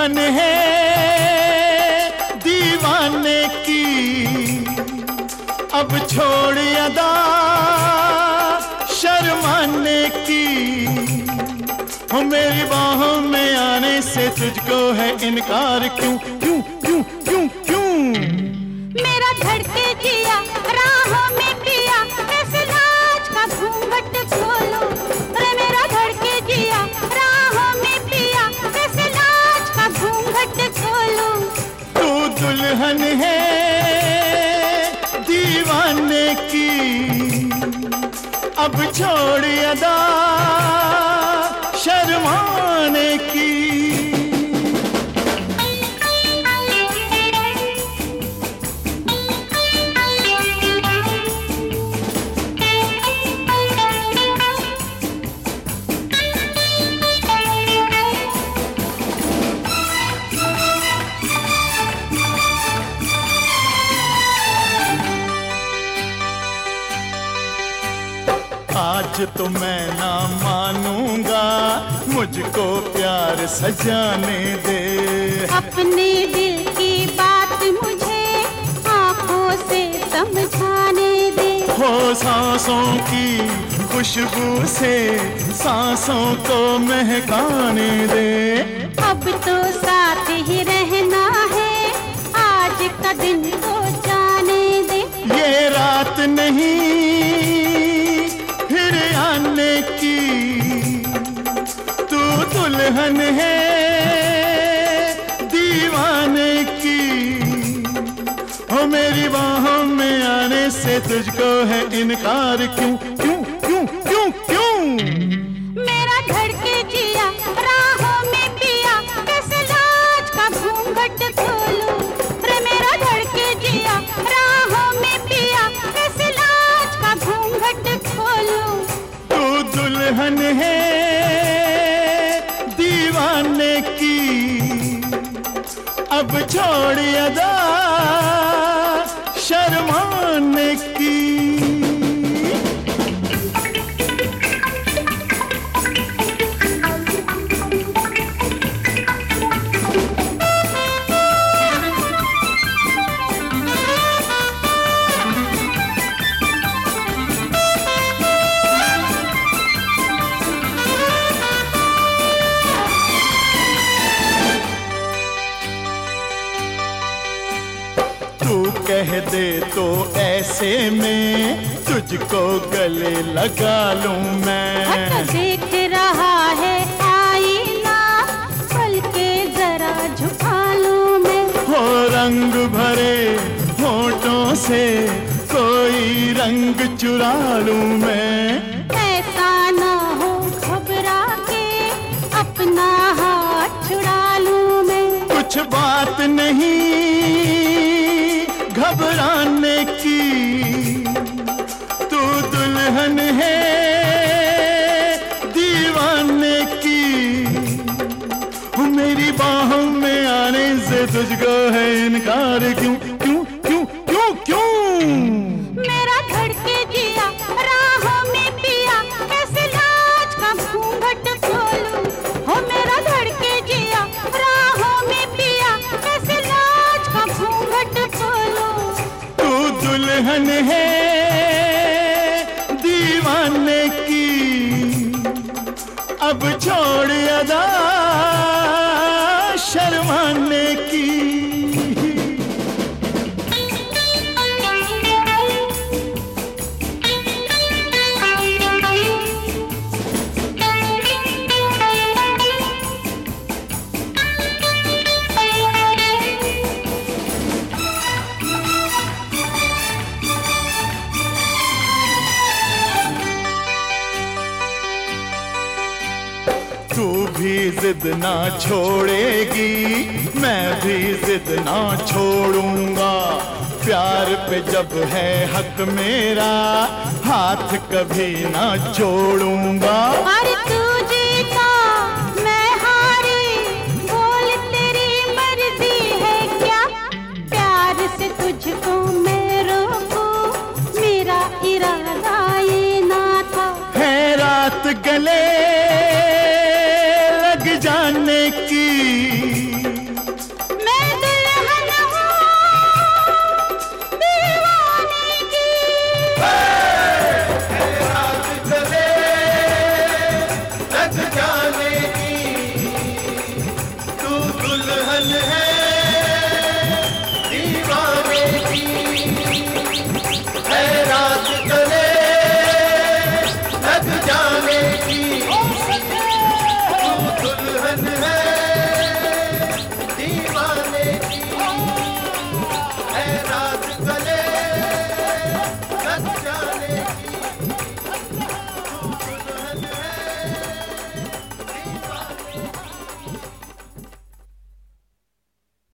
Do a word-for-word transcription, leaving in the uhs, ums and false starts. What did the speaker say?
दुल्हन है दीवाने की, अब छोड़ अदा शर्माने की। हो मेरी बाहों में आने से तुझको है इनकार, क्यों क्यों क्यों क्यों क्यों? मेरा धड़के जिया राहों में पिया, कैसे लाज का घूंघट खोलूं। अरे मेरा धड़के जिया राहों में पिया, कैसे लाज का घूंघट खोलूं। तू दुल्हन है दीवाने की, अब छोड़ अदा शर्माने की। आज तो मैं ना मानूंगा, मुझको प्यार सजाने दे। अपने दिल की बात मुझे आंखों से समझाने दे। हो सांसों की खुशबू से सांसों को महकाने दे। अब तो साथ ही रहना है, आज का दिन तो जाने दे। ये रात नहीं फिर आने की, तू दुल्हन है दीवाने की। हो मेरी बाहों में आने से तुझको है इनकार, क्यों क्यों क्यों क्यों क्यों? मेरा धड़के जिया राहों में पिया, कैसे लाज का घूंघट खोलूं। रे मेरा धड़के जिया राहों में पिया, कैसे लाज का घूंघट खोलूं। तू दुल्हन है दीवाने की, अब छोड़ अदा शर्माने की। तू कह दे तो ऐसे में तुझको गले लगा लूं मैं। देख रहा है आईना, पल के जरा झुका लूं मैं। हो रंग भरे होठों से कोई रंग चुरा लूं मैं। ऐसा ना हो घबरा के अपना हाथ छुड़ा लूं मैं। कुछ बात नहीं घबराने की, तू दुल्हन है दीवाने की। मेरी बाहों में आने से तुझको है इनकार, क्यों क्यों क्यों क्यों क्यों? मेरा धड़के जिया राहों में पिया, कैसे लाज का घूंघट खोलूं। हो मेरा धड़के जिया राहों में पिया, कैसे लाज का घूंघट खोलूं। तू दुल्हन है दीवाने की, अब छोड़ अदा शर्माने की। तू भी जिद ना छोड़ेगी, मैं भी जिद ना छोड़ूंगा। प्यार पे जब है हक मेरा, हाथ कभी ना छोड़ूंगा। अरे तू जीता मैं हारी, बोल तेरी मर्जी है क्या। प्यार से तुझको मैं रोकूं, मेरा इरादा ये ना था। है रात गले